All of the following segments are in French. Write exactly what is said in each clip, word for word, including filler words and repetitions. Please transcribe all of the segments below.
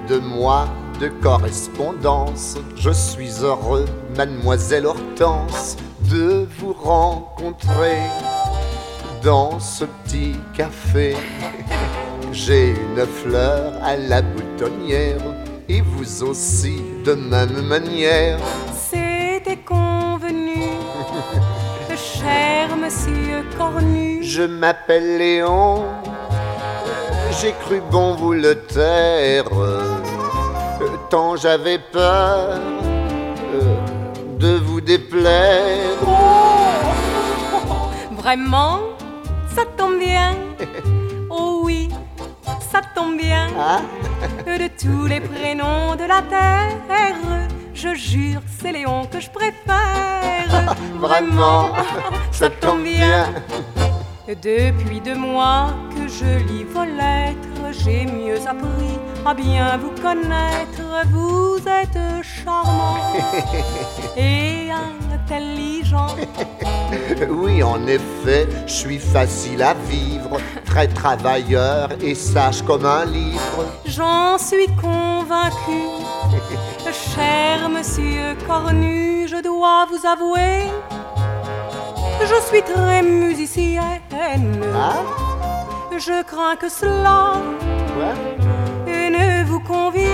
deux mois de correspondance, je suis heureux, mademoiselle Hortense, de vous rencontrer dans ce petit café. J'ai une fleur à la boutonnière et vous aussi de même manière. C'était convenu, cher monsieur Cornu. Je m'appelle Léon, j'ai cru bon vous le taire, tant j'avais peur de vous déplaire. Oh, vraiment, ça tombe bien. Oh oui, ça tombe bien. Ah. De tous les prénoms de la terre, je jure, c'est Léon que je préfère. Vraiment, ça tombe bien. Depuis deux mois que je lis vos lettres, j'ai mieux appris à bien vous connaître. Vous êtes charmant et intelligent. Oui, en effet, je suis facile à vivre, très travailleur et sage comme un livre. J'en suis convaincu, cher monsieur Cornu, je dois vous avouer, je suis très musicienne. Ah? Je crains que cela Ouais. ne vous convienne.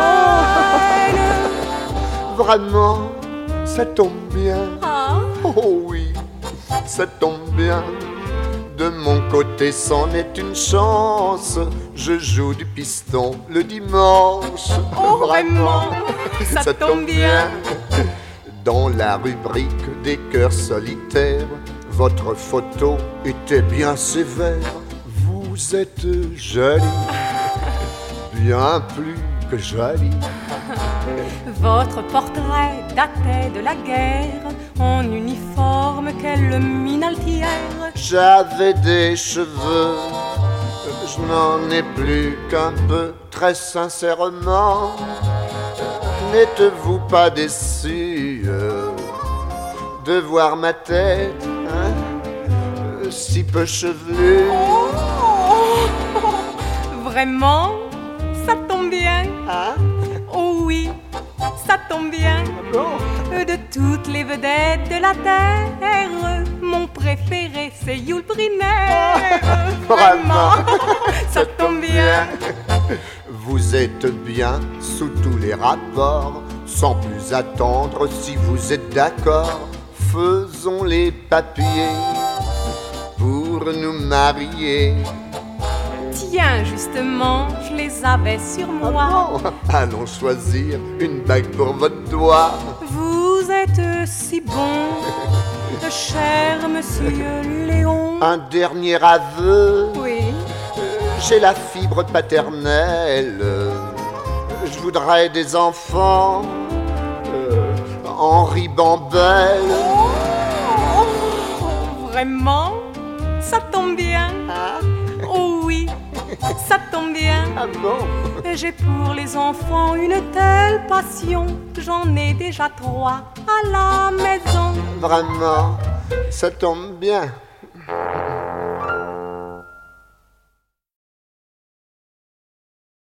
Oh. Vraiment, ça tombe bien. Ah. Oh oui, ça tombe bien. De mon côté, c'en est une chance. Je joue du piston le dimanche. Oh, vraiment, ça tombe bien. Dans la rubrique des cœurs solitaires, votre photo était bien sévère. Vous êtes jolie, bien plus que jolie. Votre portrait datait de la guerre, en uniforme, quelle mine altière. J'avais des cheveux, je n'en ai plus qu'un peu, très sincèrement. N'êtes-vous pas déçu de voir ma tête, hein, si peu chevelue? Oh, vraiment, ça tombe bien. Ah? Oh oui, ça tombe bien. Bon. De toutes les vedettes de la terre, mon préféré c'est Yul Brynner. Vraiment, ça tombe bien. Vous êtes bien sous tous les rapports. Sans plus attendre, si vous êtes d'accord, faisons les papiers pour nous marier. Tiens, justement, je les avais sur moi. Ah bon? Allons choisir une bague pour votre doigt. Vous êtes si bon, cher monsieur Léon. Un dernier aveu. Oui. J'ai la fibre paternelle. Je voudrais des enfants. Euh, Henri Bambel. Oh, vraiment, ça tombe bien. Ah? Oh oui, ça tombe bien. Ah bon? J'ai pour les enfants une telle passion, j'en ai déjà trois à la maison. Vraiment, ça tombe bien.